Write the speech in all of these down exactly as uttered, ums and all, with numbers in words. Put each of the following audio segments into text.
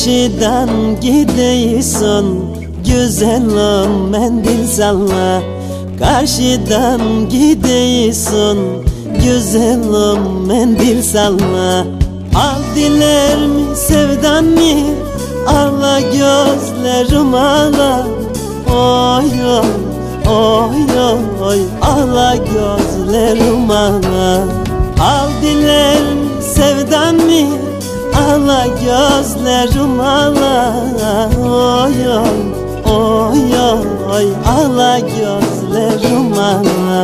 Karşıdan gidiyorsun, güzelim mendil salla. Karşıdan gidiyorsun, güzelim mendil salla. Al dilerimi sevdan mı, ağla gözlerim ağla. Oy oy oy oy, ağla gözlerim ağla. Al dilerimi sevdan mı, ağla gözlerim ağla. Oy oy oy oy, ağla gözlerim ağla.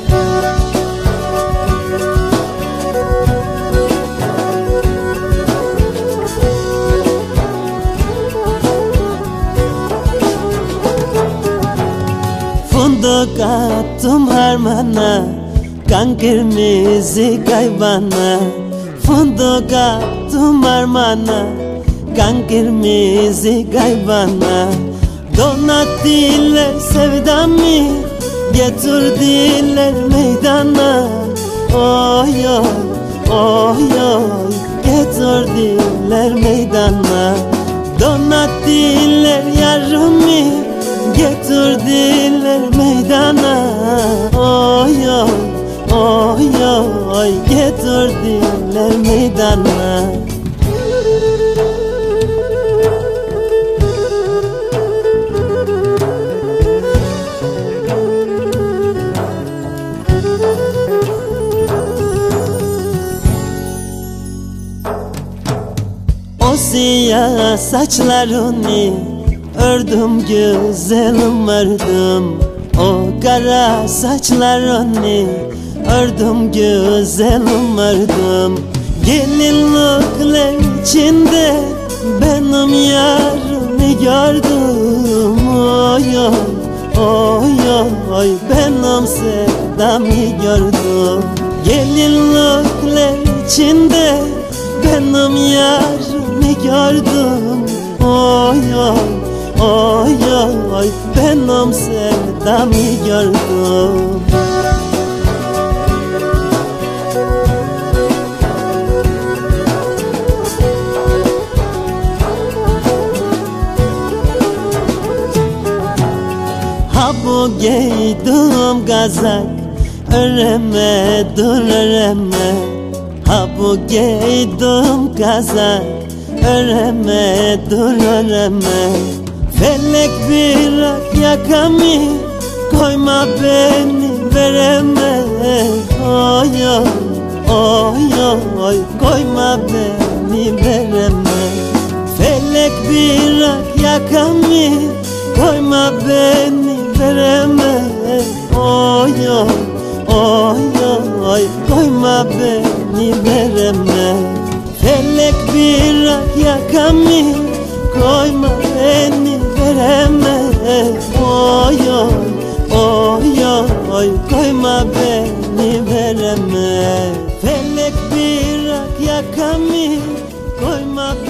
Fındık attım harmana, kan kırmızı kaybana. Fındık attım harmana, kan kırmızı kaybana. Donattılar sevdamı, getirdiler meydana. Oy oy oy oy, getirdiler meydana. Donattılar yarımı, getirdiler meydana. Oy oy oy oy, getirdiler meydana. O siyah saçlarını ördüm güzelim ördüm. O kara saçlarını ördüm güzelim ördüm. Gelinlikler içinde benim yarımı gördüm. Oy oy oy oy, benim sevdamı gördüm. Gelinlikler içinde benim yarımı gördüm. Oy oy oy oy, benim sevdamı gördüm. Ha bu giydim kazak, öremedim öreme. Ha bu giydim kazak, öremedim öreme. Felek bir yakamı, koyma beni vereme. Oy oy oy oy, koyma beni vereme. Felek bir yakamı, koyma beni vereme. Oy oy oy oy, koyma beni vereme. Felek bir yakamı, koyma beni vereme. Oy oy oy oy, koyma beni vereme. Felek bir yakamı, koyma beni